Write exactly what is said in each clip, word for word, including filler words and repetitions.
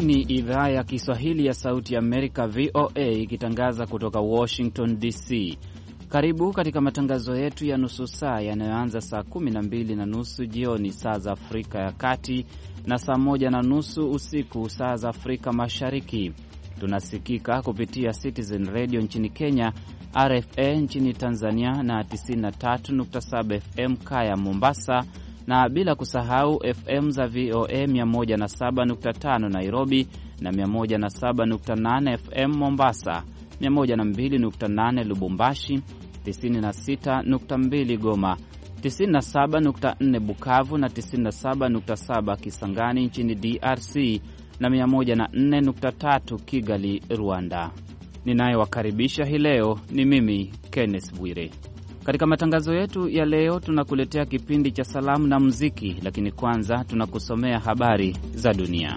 ni idhaa ya Kiswahili ya Sauti ya Amerika, V O A, ikitangaza kutoka Washington D C. Karibu katika matangazo yetu ya nusu saa yanayoanza saa kumi na mbili na nusu jioni saa za Afrika ya Kati na saa moja na nusu usiku saa za Afrika Mashariki. Tunasikika kupitia Citizen Radio nchini Kenya, R F A nchini Tanzania na tisini na tatu nukta saba F M Kaya Mombasa, na bila kusahau F M za V O A mia moja na saba nukta tano Nairobi na mia moja na saba nukta nane F M Mombasa, mia moja na mbili nukta nane Lubumbashi, tisini na sita nukta mbili Goma, tisini na saba nukta nne Bukavu na tisini na saba nukta saba Kisangani nchini D R C na mia moja na nne nukta tatu Kigali, Rwanda. Ninayewakaribisha hii leo ni mimi Kenneth Bwire. Katika matangazo yetu ya leo tunakuletea kipindi cha salamu na muziki, lakini kwanza tunakusomea habari za dunia.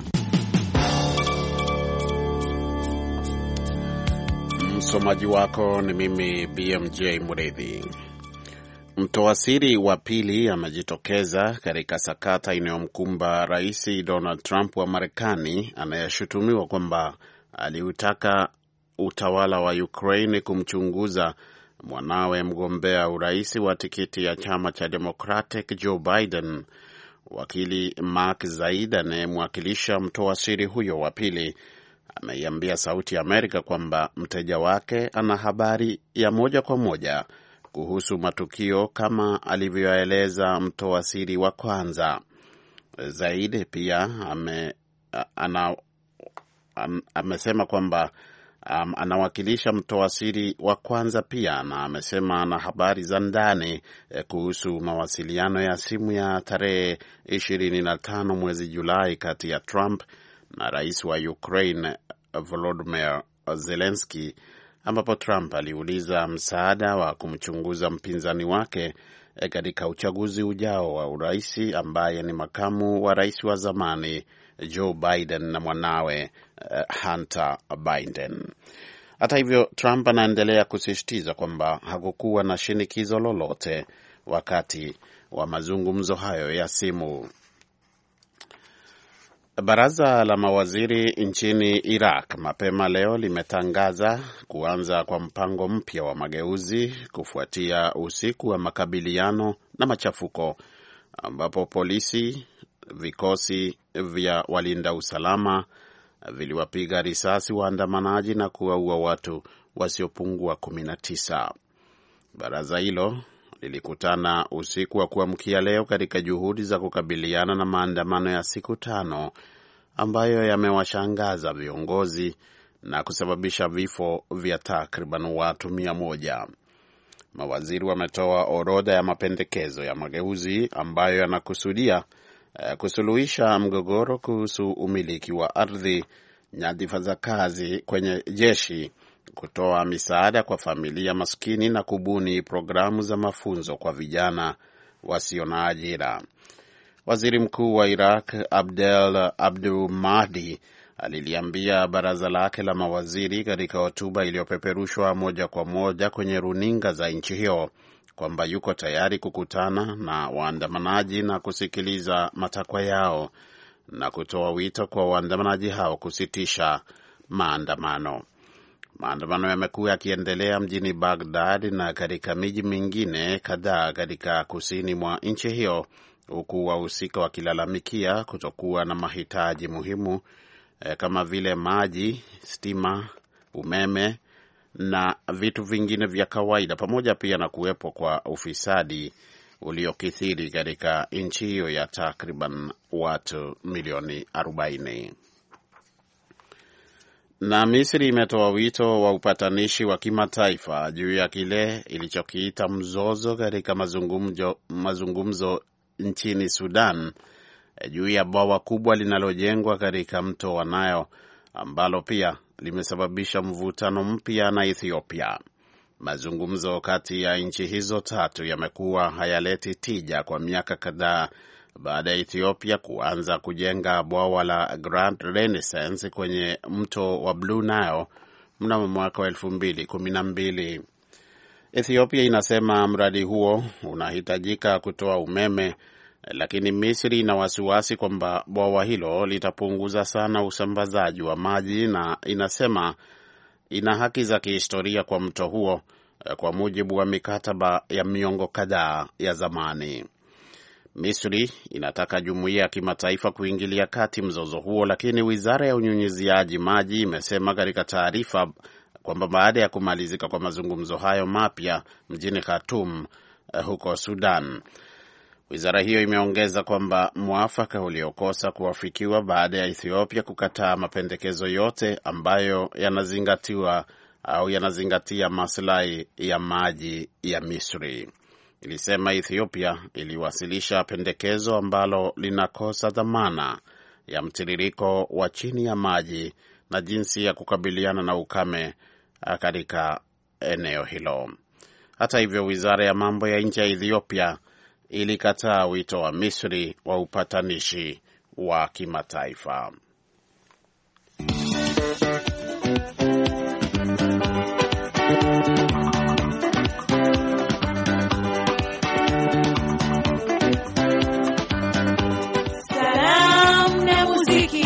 Msomaji wako ni mimi B M J Murithi. Mtoa siri wa pili amejitokeza katika sakata inayomkumba Rais Donald Trump wa Marekani, anayeshutumiwa kwamba aliutaka utawala wa Ukraine kumchunguza mwanawe mgombea urais wa tikiti ya chama cha Democratic Joe Biden. Wakili Mark Zaid, anayemwakilisha mtoa siri huyo wa pili, ameiambia Sauti ya Amerika kwamba mteja wake ana habari ya moja kwa moja kuhusu matukio kama alivyoeleza mtoa siri wa kwanza. Zaid pia ame, ana, am, amesema kwamba Um, anawakilisha mtoa siri wa kwanza pia, na amesema ana habari za ndani eh, kuhusu mawasiliano ya simu ya tarehe ishirini na tano mwezi Julai kati ya Trump na rais wa Ukraine Volodymyr Zelensky, ambapo Trump aliuliza msaada wa kumchunguza mpinzani wake eh, katika uchaguzi ujao wa urais ambaye ni makamu wa rais wa zamani Joe Biden na mwanawe uh, Hunter Biden. Hata hivyo, Trump anaendelea kusisitiza kwamba hakukuwa na shinikizo lolote wakati wa mazungumzo hayo ya simu. Baraza la mawaziri nchini Iraq mapema leo limetangaza kuanza kwa mpango mpya wa mageuzi kufuatia usiku wa makabiliano na machafuko ambapo polisi, vikosi vya walinda usalama viliwapiga risasi waandamanaji na kuwaua watu wasiopungua kumi na tisa. Baraza hilo lilikutana usiku wa kuamkia leo katika juhudi za kukabiliana na maandamano ya siku tano ambayo yamewashangaza viongozi na kusababisha vifo vya takriban watu mia moja. Mawaziri wametoa orodha ya mapendekezo ya mageuzi ambayo yanakusudia kusuluhisha mgogoro kuhusu umiliki wa ardhi, nyadhifa za kazi kwenye jeshi, kutoa misaada kwa familia maskini na kubuni programu za mafunzo kwa vijana wasio na ajira. Waziri Mkuu wa Iraq Abdel Abdul Mahdi aliliambia baraza lake la mawaziri katika hotuba iliyopeperushwa moja kwa moja kwenye runinga za nchi hiyo kwamba yuko tayari kukutana na waandamanaji na kusikiliza matakwa yao na kutoa wito kwa waandamanaji hao kusitisha maandamano. Maandamano yamekuwa yakiendelea mjini Baghdad na katika miji mingine kadhaa katika kusini mwa nchi hiyo, huku wahusika wakilalamikia kutokuwa na mahitaji muhimu eh, kama vile maji, stima, umeme na vitu vingine vya kawaida, pamoja pia na kuwepo kwa ufisadi uliokithiri katika nchi hiyo ya takriban watu milioni arobaini. Na Misri imetoa wito wa upatanishi wa kimataifa juu ya kile ilichokiita mzozo katika mazungumzo, mazungumzo nchini Sudan juu ya bwawa kubwa linalojengwa katika mto wa Nile ambalo pia limesababisha mvutano mpya na Ethiopia. Mazungumzo kati ya nchi hizo tatu yamekuwa hayaleti tija kwa miaka kadhaa baada ya Ethiopia kuanza kujenga bwawa la Grand Renaissance kwenye mto wa Blue Nile mnamo mwaka wa elfu mbili kumi na mbili. Ethiopia inasema mradi huo unahitajika kutoa umeme lakini Misri ina wasiwasi kwamba bwawa hilo litapunguza sana usambazaji wa maji na inasema ina haki za kihistoria kwa mto huo kwa mujibu wa mikataba ya miongo kadhaa ya zamani. Misri inataka jumuiya ya kimataifa kuingilia kati mzozo huo, lakini wizara ya unyunyiziaji maji imesema katika taarifa kwamba baada ya kumalizika kwa mazungumzo hayo mapya mjini Khartoum huko Sudan. Wizara hiyo imeongeza kwamba mwafaka uliokosa kuafikiwa baada ya Ethiopia kukataa mapendekezo yote ambayo yanazingatiwa au yanazingatia maslahi ya maji ya Misri. Ilisema Ethiopia iliwasilisha pendekezo ambalo linakosa dhamana ya mtiririko wa chini ya maji na jinsi ya kukabiliana na ukame katika eneo hilo. Hata hivyo, wizara ya mambo ya nje ya Ethiopia ilikataa wito wa Misri wa upatanishi wa kimataifa. Salam na muziki.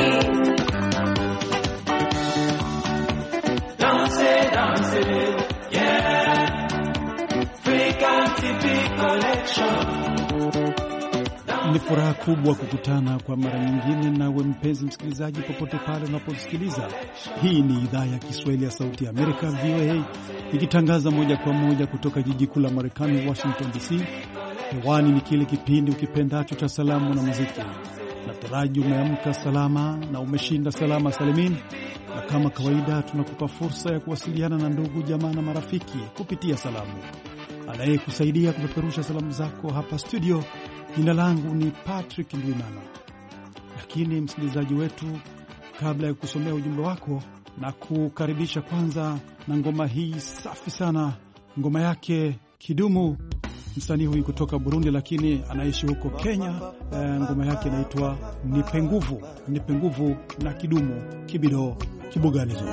Dance, dance, yeah. African T V collection. Ni furaha kubwa kukutana kwa mara nyingine nawe mpenzi msikilizaji, popote pale unaposikiliza. Hii ni idhaa ya Kiswahili ya Sauti ya Amerika, V O A, ikitangaza moja kwa moja kutoka jiji kuu la Marekani, Washington D C. Hewani ni kile kipindi ukipendacho cha salamu na muziki. Nataraji umeamka salama na umeshinda salama salimini, na kama kawaida tunakupa fursa ya kuwasiliana na ndugu, jamaa na marafiki kupitia salamu. Anayekusaidia kupeperusha salamu zako hapa studio, jina langu ni Patrick Ndwimana. Lakini msikilizaji wetu, kabla ya kusomea ujumbe wako na kukaribisha kwanza na ngoma hii safi sana, ngoma yake Kidumu. Msanii huyu kutoka Burundi lakini anaishi huko Kenya. E, ngoma yake inaitwa Nipe Nguvu. Nipe Nguvu na Kidumu Kibido Kibuganizo.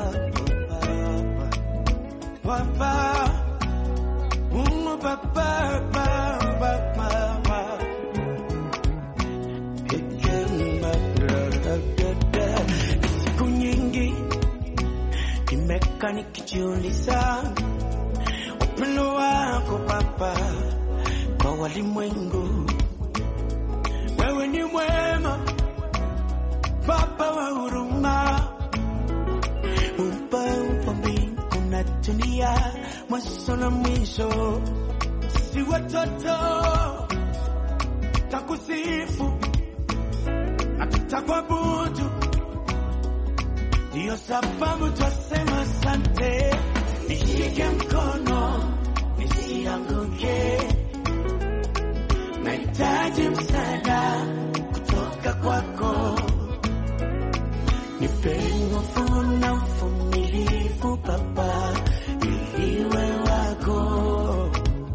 Papa, umu papa, papa, papa. Siku nyingi nimekaa nikijiuliza upendo wako Baba kwa walimwengu. Wewe ni mwema Baba wa huruma, upa mbingu na dunia, mwanzo na mwisho. Si watoto takusifu na tutakuabudu, ndiyo sababu twasema asante. Nishike mkono nisianguke, nahitaji msaada kutoka kwako. Nipe nguvu na uvumilivu Baba, ili iwe wako,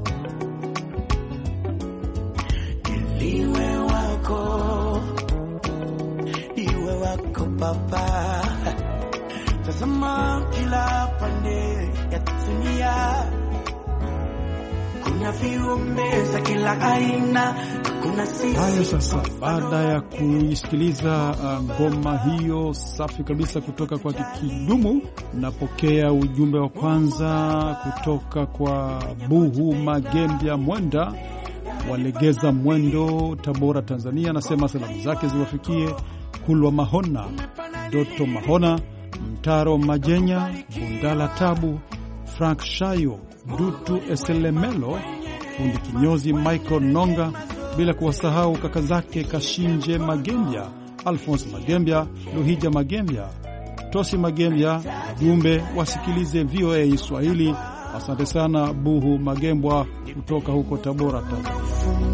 ili iwe wako, iwe wako Baba. Tazama kila pande ya dunia, kuna viumbe za kila aina, kuna sisi. Haya sasa, baada ya kuisikiliza ngoma uh, hiyo safi kabisa kutoka kwa Kidumu, napokea ujumbe wa kwanza kutoka kwa Buhu Magembya Mwenda, Walegeza Mwendo, Tabora, Tanzania. Anasema salamu zake ziwafikie Kulwa Mahona, Doto Mahona, Mtaro Majenya, Bundala Tabu, Frank Shayo, Dutu Eselemelo, Fundi Kinyozi Michael Nonga, bila kuwasahau kaka zake Kashinje Magembya, Alphonse Magembya, Luhija Magembya, Tosi Magembya. Ujumbe wasikilize V O A Swahili. Asante sana Buhu Magembwa kutoka huko Tabora, Tanzania.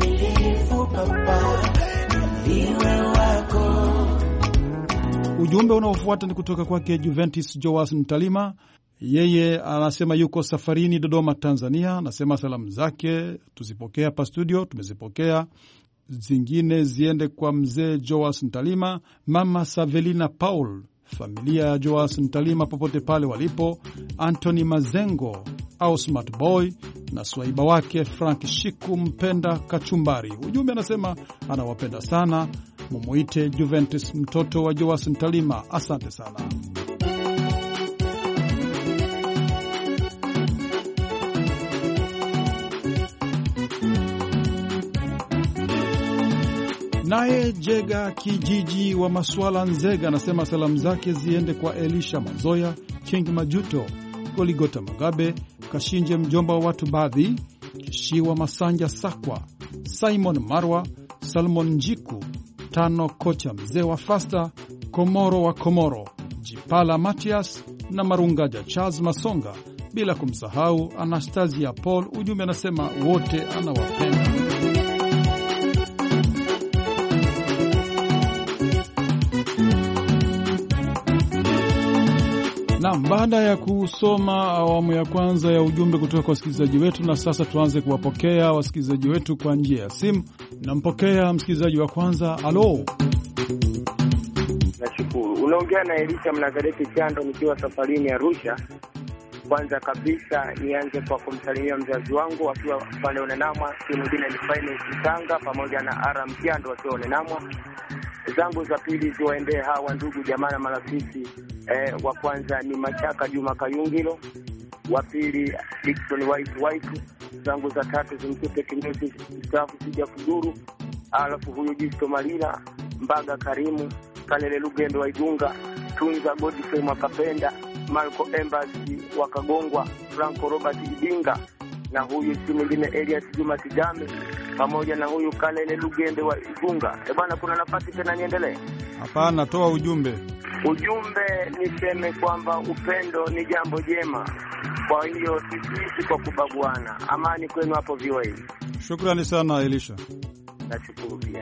Ujumbe unaofuata ni kutoka kwake Juventus Joas Mtalima. Yeye anasema yuko safarini Dodoma, Tanzania. Anasema salamu zake tuzipokea hapa studio, tumezipokea. Zingine ziende kwa mzee Joas Mtalima, mama Savelina Paul, familia ya Joas Mtalima popote pale walipo, Anthony Mazengo au Smart Boy, na swaiba wake Frank Shiku mpenda kachumbari. Ujumbe anasema anawapenda sana, mumuite Juventus mtoto wa Joas Ntalima. Asante sana. Naye Jega Kijiji wa Maswala Nzega anasema salamu zake ziende kwa Elisha Mazoya, King Majuto, Goligota Magabe, Kashinje mjomba wa watu baadhi, Kishiwa Masanja Sakwa, Simon Marwa, Salmon Njiku, Tano Kocha mzee wa Fasta, Komoro wa Komoro, Jipala Matias na Marungaja Charles Masonga, bila kumsahau Anastasia Paul. Ujumbe anasema wote anawapenda. Na baada ya kusoma awamu ya kwanza ya ujumbe kutoka kwa wasikilizaji wetu, na sasa tuanze kuwapokea wasikilizaji wetu kwa njia ya simu. Nampokea msikilizaji wa kwanza. Halo. Nashukuru. Unaongea na Elisha Mnazareti Chando nikiwa safarini Arusha. Kwanza kabisa nianze kwa kumsalimia mzazi wangu akiwa pale Onenamwa, si mwingine ni Finance Tanga pamoja na Aram Chando wakiwa Onenamwa. Zangu za pili ziwaendee hawa ndugu jamaa na marafiki. Eh, wa kwanza ni Machaka Juma Kayungilo, wa pili Dickson White White. Zangu za tatu zimkute Kinyozi Staff Sija Fuduru, alafu huyo Jisto Malila, Mbaga Karimu, Kalele Lugendo wa Igunga, Tunza Godfrey Makapenda, Marco Embassy wa Kagongwa, Franco Robert Idinga, na huyu si mwingine Elias Juma Tijame, pamoja na huyu Kalele Lugendo wa Igunga. E bwana, kuna nafasi tena niendelee? Hapana, toa ujumbe. Ujumbe niseme kwamba upendo ni jambo jema. Kwa hiyo sisi kwa kubaguana. Amani kwenu hapo V O A. Shukrani sana Elisha. Nashukuru pia.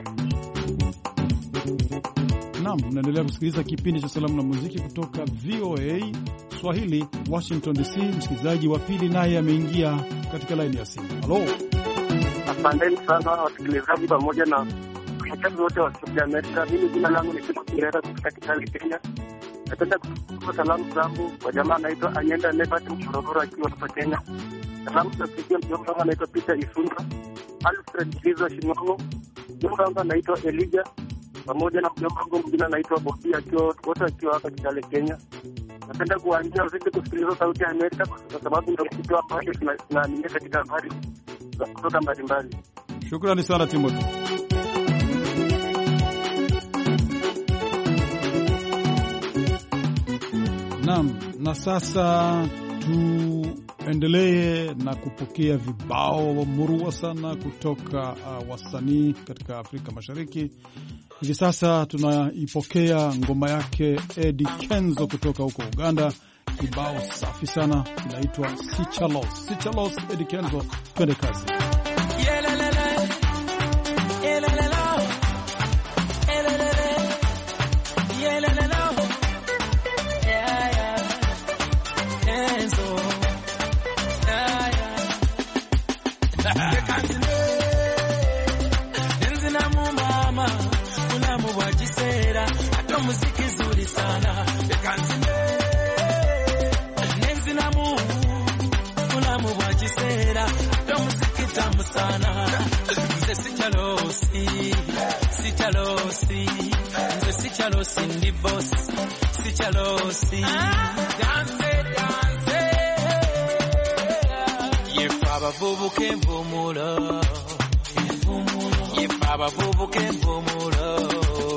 Naam, mnaendelea kusikiliza kipindi cha salamu na muziki kutoka V O A Swahili, Washington D C. Msikilizaji wa pili naye ameingia katika line ya simu. Halo. Asante sana wasikilizaji pamoja na watu wote wa Sauti ya Amerika. Mimi jina langu ni Kimo Kirera kutoka Kitale, Kenya. Napenda kutoa salamu zangu kwa jamaa anaitwa Anyenda Nebat Mshorogoro akiwa hapa Kenya. Salamu za mjomba wangu anaitwa Peter Isunga, Alfred Kizo Shinongo, mjomba wangu anaitwa Elijah, pamoja na mjomba wangu mwingine anaitwa Bobi akiwa wote akiwa hapa Kitale, Kenya. Napenda kuambia uzidi kusikiliza Sauti ya Amerika kwa sababu ndio kitu ambacho tunaamini katika habari za kutoka mbalimbali. Shukrani sana Timothy. Naam, na sasa tuendelee na kupokea vibao murua sana kutoka uh, wasanii katika Afrika Mashariki. Hivi sasa tunaipokea ngoma yake Eddie Kenzo kutoka huko Uganda. Kibao safi sana kinaitwa Sichalos. Sichalos, Eddie Kenzo, twende kazi. Sichalosi ndi boss, sichalosi dance dance yefaba vubu kemvumulo yefaba vubu kemvumulo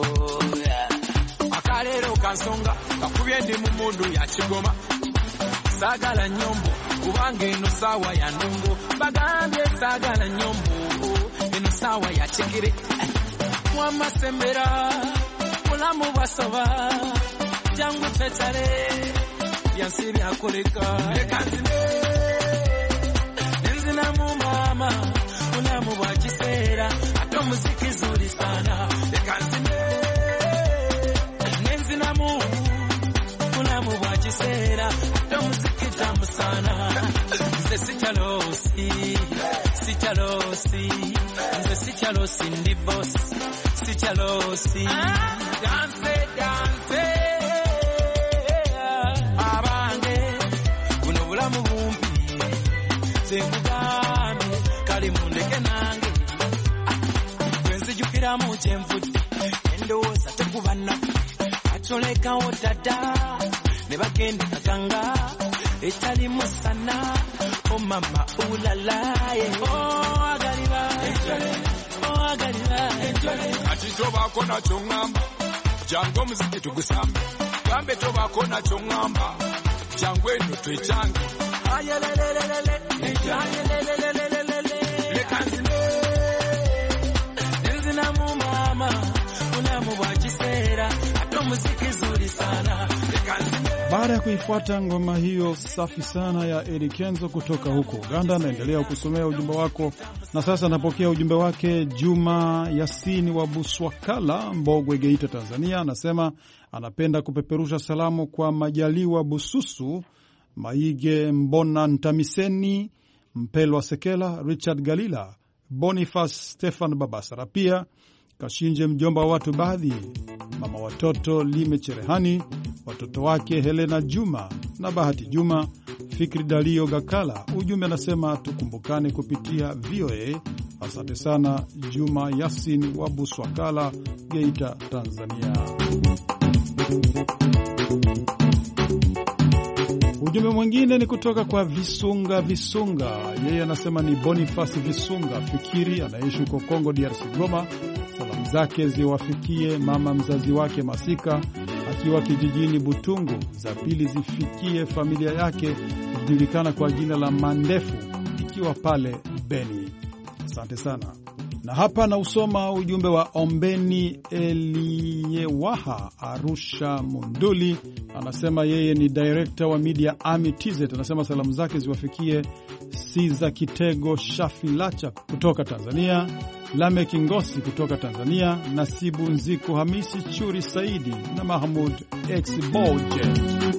akalero kansonga kakubye ndi mu mundu ya Kigoma sagala nyombo kubanga eno sawa ya ndongo bagambye sagala nyombo eno sawa ya Kigere mwamasembera mulamu basoba jangu tetale yansiri akoleka lekanzine nzina mu mama mulamu bwa kiseera ato muziki zuri sana lekanzine nzina mu mulamu bwa kiseera ato muziki tamu sana nze sichalosi sichalosi nze sichalosi ndi boss sichalosi dance dance abange buno bulamu bumpi nze mugambe kali mundeke nange twenzijukira mu kyenvudde endowooza tekuba naffe atolekawo dada ne bagenda kaganga etali musana o mama ulalaye oh agaliba oh agaliba ati tobako nakyo ngamba jangu omuziki tugusambe gambe tobako nakyo ngamba jangu eno twecyange ayelelelelele ayelelelelele lekanzine nzina mu mama unamu bwa kiseera ate omuziki zuri sana lekanzine. Baada ya kuifuata ngoma hiyo safi sana ya Eddie Kenzo kutoka huko Uganda, naendelea kusomea ujumbe wako. Na sasa napokea ujumbe wake Juma Yasini wa Buswakala, Mbogwe, Geita, Tanzania. Anasema anapenda kupeperusha salamu kwa Majaliwa Bususu, Maige Mbona Ntamiseni, Mpelwa Sekela, Richard Galila, Boniface Stefan Babasara, pia Kashinje mjomba wa watu baadhi, mama watoto Lime Cherehani, watoto wake Helena Juma na Bahati Juma, Fikri Dalio Gakala. Ujumbe anasema tukumbukane kupitia V O A. Asante sana Juma Yasin wa Buswakala, Geita, Tanzania. Ujumbe mwingine ni kutoka kwa Visunga Visunga. Yeye anasema ni Boniface Visunga Fikiri, anaishi huko Kongo D R C, Goma. Salamu zake ziwafikie mama mzazi wake Masika akiwa kijijini Butungu, za pili zifikie familia yake kujulikana kwa jina la Mandefu ikiwa pale Beni. Asante sana. Na hapa na usoma ujumbe wa Ombeni Eliyewaha Arusha Munduli. Anasema yeye ni director wa Media Army T Z. Anasema salamu zake ziwafikie Siza Kitego Shafilacha kutoka Tanzania, Lame Kingosi kutoka Tanzania, Nasibu Nziku Hamisi Churi Saidi na Mahmud X Boje.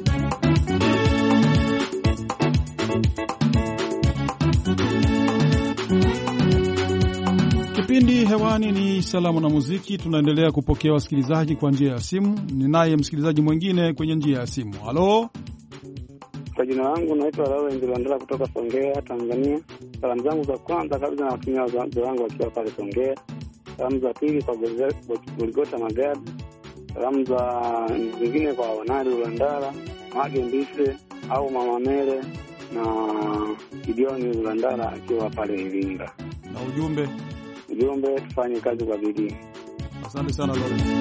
Kipindi hewani ni salamu na muziki. Tunaendelea kupokea wasikilizaji kwa njia ya simu. Ninaye msikilizaji mwingine kwenye njia ya simu. Halo. Kwa jina langu naitwa Lawrence Ndala kutoka Songea, Tanzania. Salamu zangu za kwanza kabisa nawatumia wazazi wangu wakiwa pale Songea. Salamu za pili kwa Goligota Magadi. Salamu za zingine kwa Wanari Ulandala, Mage Mbise au Mama Mere na Gideoni Ulandala akiwa pale Iringa. Na ujumbe ujumbe tufanye kazi kwa bidii. Asante sana Lawrence.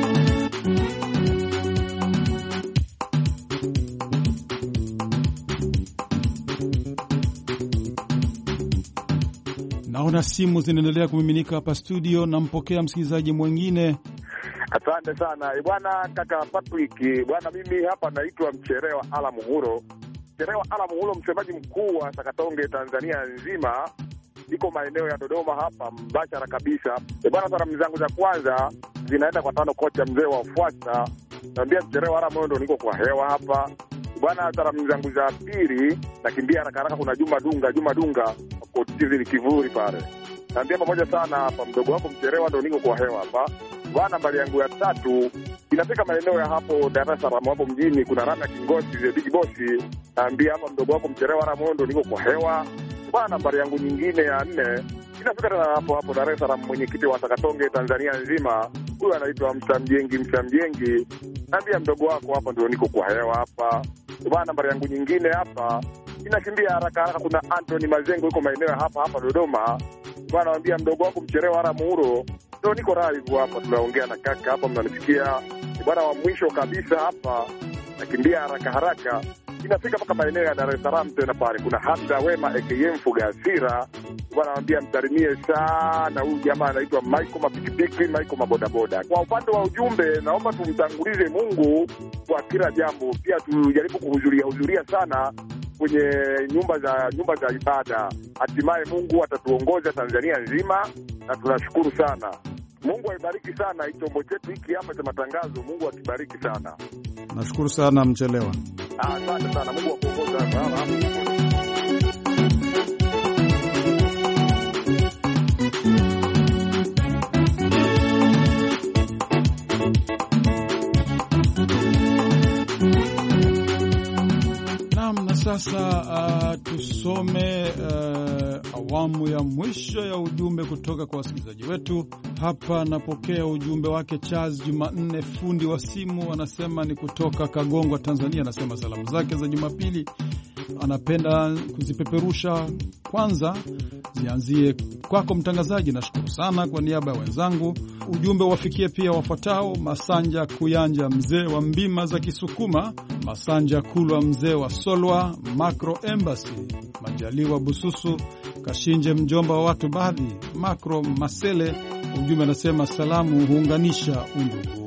Naona simu zinaendelea kumiminika hapa studio. Nampokea msikilizaji mwingine. Asante sana bwana kaka Patrick. Bwana mimi hapa naitwa Mcherewa Ala Muhuro. Mcherewa Ala Muhuro, msemaji mkuu wa Sakatonge Tanzania nzima. Iko maeneo ya Dodoma hapa mbashara kabisa. E bwana, salamu zangu za kwanza zinaenda kwa tano kocha mzee wa Fuata. Naambia Mcherewa Ala Muhuro niko kwa hewa hapa. Bwana, salamu zangu za pili nakimbia haraka haraka, kuna Juma Dunga, Juma Dunga kotizili kivuri pale. Naambia pamoja sana hapa mdogo wako Mcherewa ndo niko kwa hewa hapa. Bwana, nambari yangu ya tatu inafika maeneo ya hapo Dar es Salaam hapo mjini, kuna Rana Kingosi the big boss. Naambia hapa mdogo wako Mcherewa Ala Muhuro niko kwa hewa. Bwana, nambari yangu nyingine ya nne inafika tena hapo hapo Dar es Salaam, mwenyekiti wa Sakatonge Tanzania nzima, huyu anaitwa Msamjengi Msamjengi. Naambia mdogo wako hapa ndio niko kwa hewa hapa. Bwana, nambari yangu nyingine hapa inakimbia haraka haraka, kuna Anthony Mazengo yuko maeneo hapa hapa Dodoma. Bwana, naambia mdogo wako Mcherewa Ala Muhuro ndio niko live hapa, tunaongea na kaka hapa, mnanisikia. Bwana, wa mwisho kabisa hapa nakimbia haraka haraka inafika mpaka maeneo ya Dar es Salaam tena pale, kuna Hamza Wema aka Mfuga Hasira. Bwana, naambia msalimie sana huyu jamaa anaitwa Michael Mapikipiki, Michael Mabodaboda. Kwa upande wa ujumbe, naomba tumtangulize Mungu kwa kila jambo, pia tujaribu kuhudhuria hudhuria sana kwenye nyumba za nyumba za ibada. Hatimaye Mungu atatuongoza Tanzania nzima na tunashukuru sana. Mungu aibariki sana chombo chetu hiki hapa cha matangazo. Mungu akibariki sana. Nashukuru sana Mchelewa. Asante sana. Mungu akuongoze sana. sasa uh, tusome uh, awamu ya mwisho ya ujumbe kutoka kwa wasikilizaji wetu. Hapa napokea ujumbe wake Charles Jumanne, fundi wa simu, anasema ni kutoka Kagongwa, Tanzania. Anasema salamu zake za Jumapili anapenda kuzipeperusha. Kwanza zianzie kwako mtangazaji, nashukuru sana kwa niaba ya wenzangu. Ujumbe wafikie pia wafuatao: Masanja Kuyanja, mzee wa mbima za Kisukuma; Masanja Kulwa, mzee wa Solwa; Macro Embassy, Majaliwa Bususu, Kashinje, mjomba wa watu baadhi; Macro Masele. Ujumbe anasema salamu huunganisha undugu.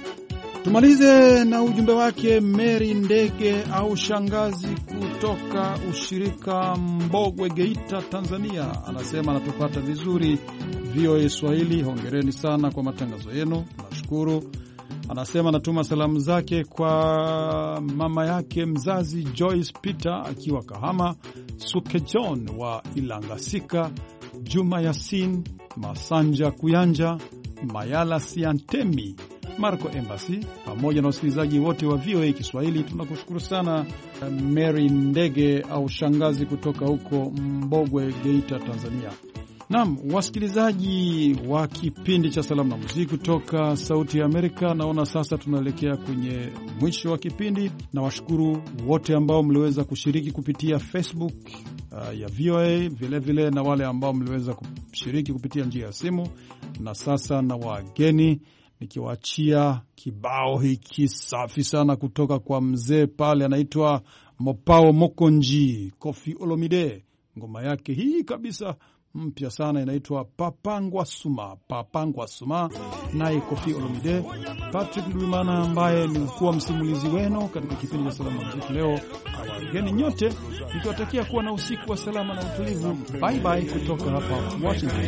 Tumalize na ujumbe wake Mary Ndege au shangazi kutoka ushirika Mbogwe, Geita, Tanzania. Anasema anatupata vizuri V O A Swahili. Hongereni sana kwa matangazo yenu, nashukuru. Anasema anatuma salamu zake kwa mama yake mzazi Joyce Peter akiwa Kahama, Suke John wa Ilangasika, Juma Yasin, Masanja Kuyanja, Mayala Siantemi, Marco Embassy, pamoja na wasikilizaji wote wa V O A Kiswahili. Tunakushukuru sana Mary Ndege au shangazi kutoka huko Mbogwe, Geita, Tanzania. Naam, wasikilizaji wa kipindi cha salamu na muziki kutoka Sauti ya Amerika, naona sasa tunaelekea kwenye mwisho wa kipindi. Na washukuru wote ambao mliweza kushiriki kupitia Facebook uh, ya V O A, vile vile na wale ambao mliweza kushiriki kupitia njia ya simu. Na sasa na wageni nikiwaachia kibao hiki safi sana kutoka kwa mzee pale anaitwa Mopao Mokonji, Koffi Olomide. Ngoma yake hii kabisa mpya sana inaitwa Papangwa Suma. Papangwa Suma naye Koffi Olomide. Patrick Ndwimana ambaye ni mkuu msimulizi wenu katika kipindi cha salamu na muziki leo. Awageni nyote nikiwatakia kuwa na usiku wa salama na utulivu. Bye bye kutoka hapa Washington.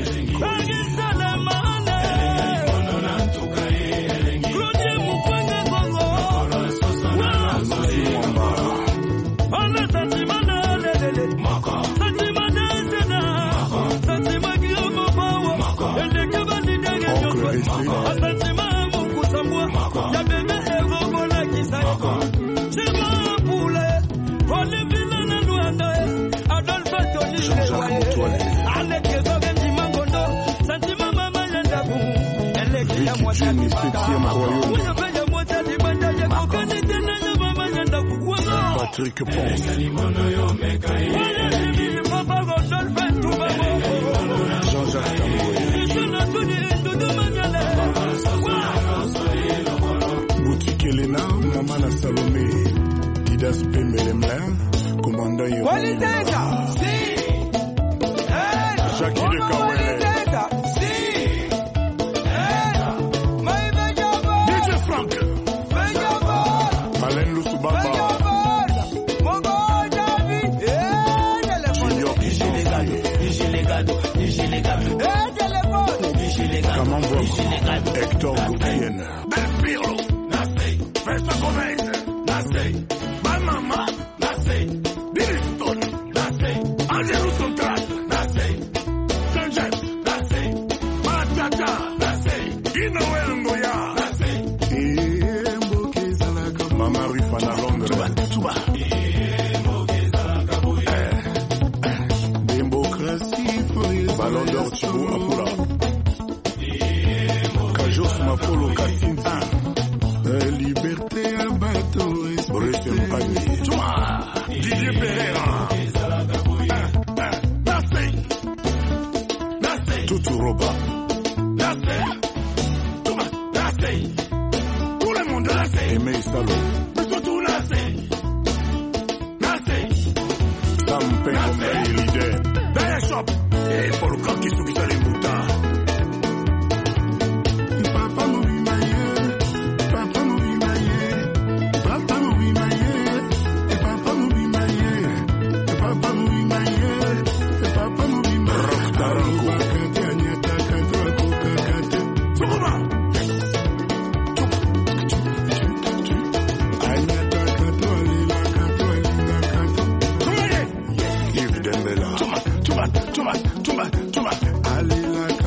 Patrick Ponce, Jean-Jacques Tamboué, Boutique Elena, Mamana Salomé, Didas Pemelemlin, Commandant Yéron, Jacques de Kawele, D J Frank, Alain Lusubaba, Comment voir Hector Goupienne, Belpiro, Nassé, Festa Gomez, Nassé, Mamama, Nassé, Biliston, Nassé, Angelo Central, Nassé, Sanchez, Nassé, Matata, Nassé, Inoel Ngoya, Nassé, Mboke Zalaka, Mama Rifana Londres, Tuba, Mboke Zalaka, démocratie, Ballon d'Or, Thibaut Apura. Mapolo Kassinza, Liberté à bateau, Boris Mpani, Touma, Didier Pereira, Nassé, Nassé, Tutu Roba, Nassé, Touma, Nassé, tout le monde Nassé, Aimé Salo, Tutu Nassé, Nassé, Sam Pengo leader, Daya Shop, et Paul Kakisu Kisalimbuta. Tumba, tumba, tumba, tumba. Alila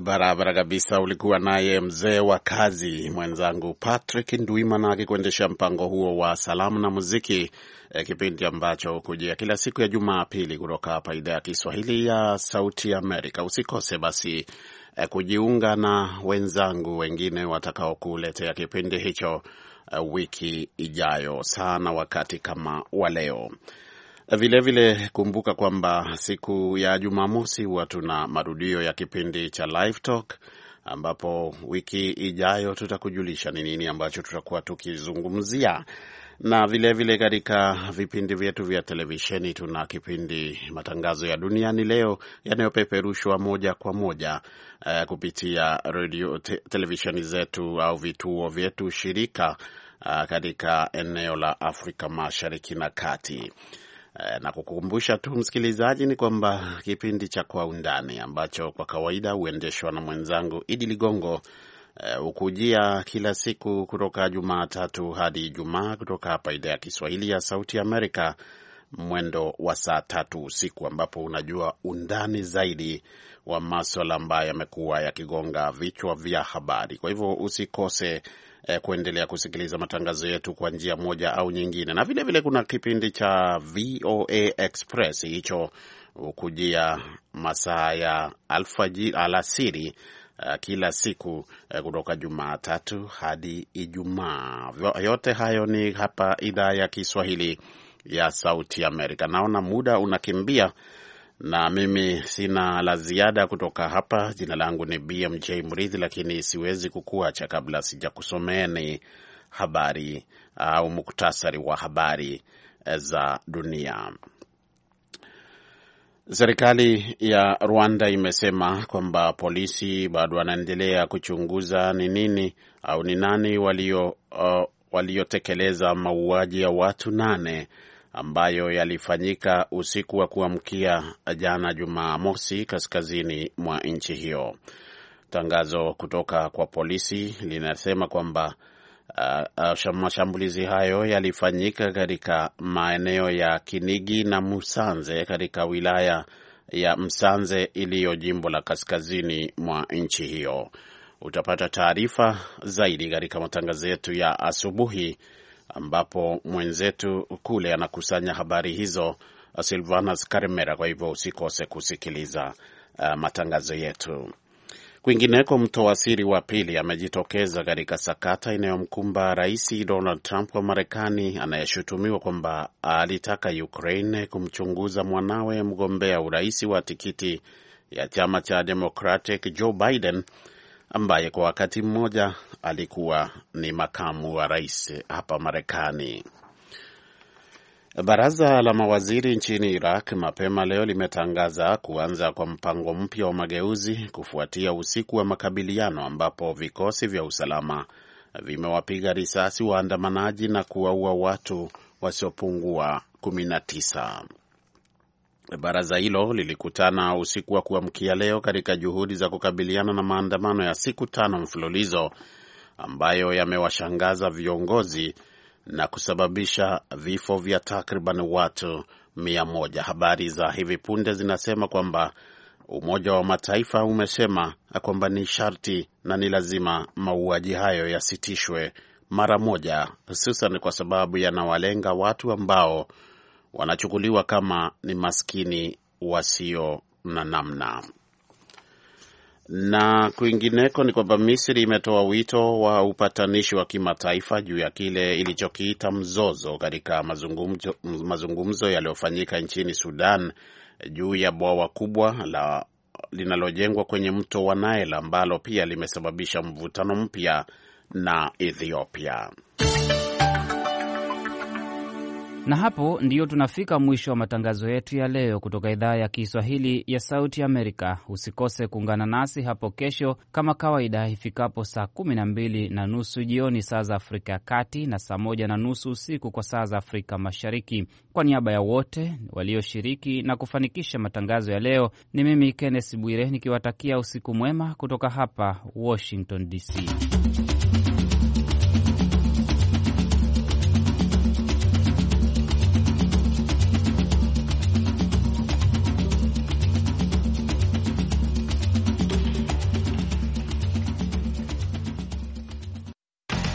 Barabara kabisa. Ulikuwa naye mzee wa kazi mwenzangu Patrick Ndwimana akikuendesha mpango huo wa salamu na muziki, eh, kipindi ambacho kujia kila siku ya Jumapili kutoka hapa idhaa ya Kiswahili ya Sauti Amerika. Usikose basi eh, kujiunga na wenzangu wengine watakao kuletea kipindi hicho eh, wiki ijayo sana wakati kama wa leo. Vile vile kumbuka kwamba siku ya Jumamosi huwa tuna marudio ya kipindi cha Live Talk, ambapo wiki ijayo tutakujulisha ni nini ambacho tutakuwa tukizungumzia. Na vile vile katika vipindi vyetu vya televisheni tuna kipindi Matangazo ya Duniani Leo yanayopeperushwa moja kwa moja uh, kupitia radio te- televisheni zetu au vituo vyetu shirika uh, katika eneo la Afrika Mashariki na Kati. Na kukumbusha tu msikilizaji ni kwamba kipindi cha Kwa Undani ambacho kwa kawaida huendeshwa na mwenzangu Idi Ligongo hukujia uh, kila siku kutoka Jumatatu hadi Ijumaa kutoka hapa idhaa ya Kiswahili ya Sauti Amerika mwendo wa saa tatu usiku, ambapo unajua undani zaidi wa masuala ambayo yamekuwa yakigonga vichwa vya habari. Kwa hivyo usikose eh, kuendelea kusikiliza matangazo yetu kwa njia moja au nyingine. Na vile vile kuna kipindi cha V O A Express, hicho ukujia masaa ya alfajiri alasiri uh, kila siku uh, kutoka Jumatatu hadi Ijumaa. Yote hayo ni hapa idhaa ya Kiswahili ya Sauti Amerika. Naona muda unakimbia na mimi sina la ziada kutoka hapa. Jina langu ni B M J Murithi, lakini siwezi kukuacha kabla sijakusomeeni habari au uh, muktasari wa habari za dunia. Serikali ya Rwanda imesema kwamba polisi bado wanaendelea kuchunguza ni nini au ni nani walio uh, waliotekeleza mauaji ya watu nane ambayo yalifanyika usiku wa kuamkia jana Jumamosi kaskazini mwa nchi hiyo. Tangazo kutoka kwa polisi linasema kwamba uh, uh, mashambulizi hayo yalifanyika katika maeneo ya Kinigi na Musanze katika wilaya ya Msanze iliyo jimbo la kaskazini mwa nchi hiyo. Utapata taarifa zaidi katika matangazo yetu ya asubuhi, ambapo mwenzetu kule anakusanya habari hizo, Silvanus Karimera. Kwa hivyo usikose kusikiliza uh, matangazo yetu. Kwingineko, mtoa siri wa pili amejitokeza katika sakata inayomkumba Rais Donald Trump wa Marekani, anayeshutumiwa kwamba alitaka Ukraine kumchunguza mwanawe mgombea urais wa tikiti ya chama cha Democratic Joe Biden, ambaye kwa wakati mmoja alikuwa ni makamu wa rais hapa Marekani. Baraza la mawaziri nchini Iraq mapema leo limetangaza kuanza kwa mpango mpya wa mageuzi kufuatia usiku wa makabiliano ambapo vikosi vya usalama vimewapiga risasi waandamanaji na kuwaua watu wasiopungua kumi na tisa. Baraza hilo lilikutana usiku wa kuamkia leo katika juhudi za kukabiliana na maandamano ya siku tano mfululizo ambayo yamewashangaza viongozi na kusababisha vifo vya takriban watu mia moja. Habari za hivi punde zinasema kwamba Umoja wa Mataifa umesema kwamba ni sharti na ni lazima mauaji hayo yasitishwe mara moja, hususan kwa sababu yanawalenga watu ambao wanachukuliwa kama ni maskini wasio na namna. Na kwingineko ni kwamba Misri imetoa wito wa upatanishi wa kimataifa juu ya kile ilichokiita mzozo katika mazungumzo, mazungumzo yaliyofanyika nchini Sudan juu ya bwawa kubwa la linalojengwa kwenye mto wa Nile ambalo pia limesababisha mvutano mpya na Ethiopia. Na hapo ndiyo tunafika mwisho wa matangazo yetu ya leo kutoka idhaa ya Kiswahili ya Sauti Amerika. Usikose kuungana nasi hapo kesho kama kawaida ifikapo saa kumi na mbili na nusu jioni saa za Afrika ya Kati na saa moja na nusu usiku kwa saa za Afrika Mashariki. Kwa niaba ya wote walioshiriki na kufanikisha matangazo ya leo, ni mimi Kenneth Bwire nikiwatakia usiku mwema kutoka hapa Washington D C.